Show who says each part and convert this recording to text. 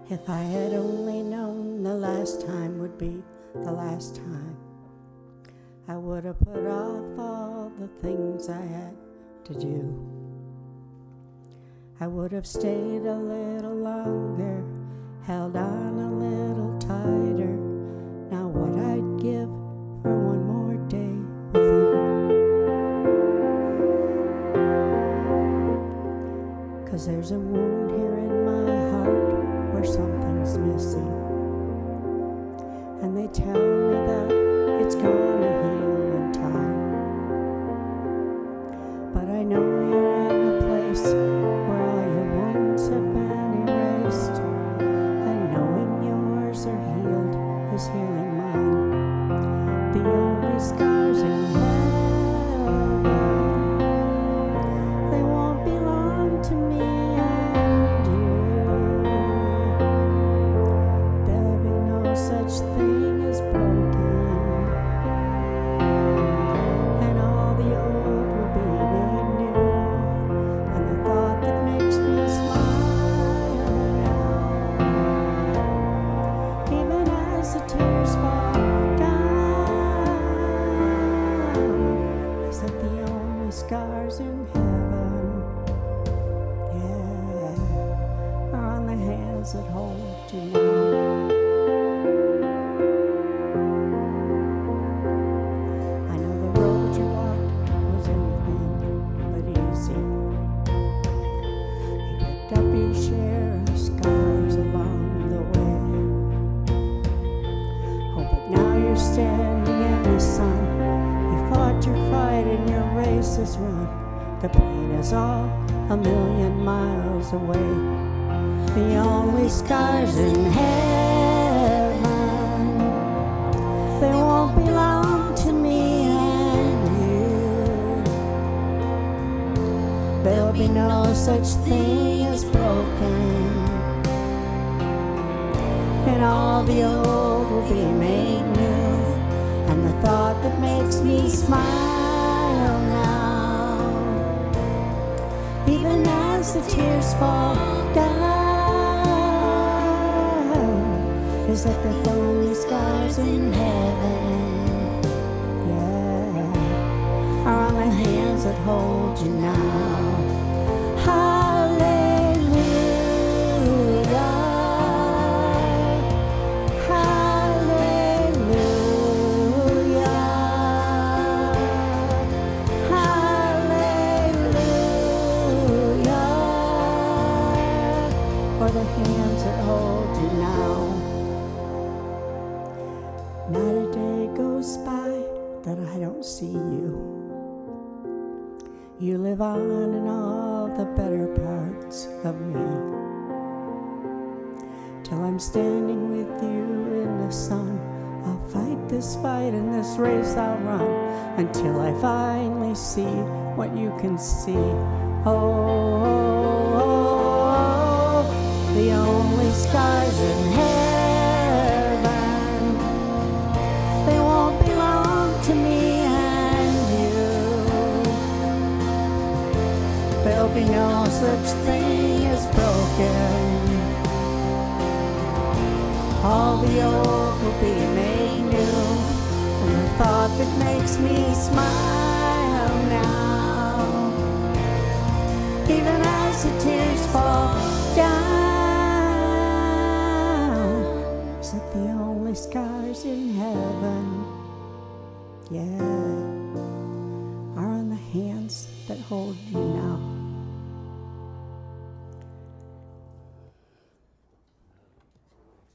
Speaker 1: If I had only known the last time would be the last time, I would have put off all the things I had to do. I would have stayed a little longer, held on a little tighter. Now what I'd give for one more day with you. 'Cause there's a wound here in my heart where something's missing, and they tell me that it's gonna heal in time. But I know you're in a place where all your wounds have been erased, and knowing yours are healed is healing mine. The only scars in heaven, they won't belong to me and you. There'll be no such thing as broken, and all the old will be made new. And the thought that makes me smile now, even as the tears fall down, is that the only scars in heaven, yeah, are on the hands that hold you now. I know the road you walked was anything but easy. You picked up your share of scars along the way. Oh, but now you're standing in the sun. You fought your fight and your race is run. The pain is all a million miles away. The only scars in heaven, they won't belong to me and you. There'll be no such thing as broken, and all the old will be made new. And the thought that makes me smile now, even as the tears fall down, is that the only scars in heaven, yeah, are on the hands that hold you now. Hallelujah, hallelujah, hallelujah, for the hands that hold you now. Not a day goes by that I don't see you. You live on in all the better parts of me, till I'm standing with you in the sun. I'll fight this fight and this race I'll run, until I finally see what you can see. Oh, the only scars in heaven, they won't belong to me and you. There'll be no such thing as broken, all the old will be made new. And the thought that makes me smile now, even as the tears fall down, is that the only scars in heaven, yeah.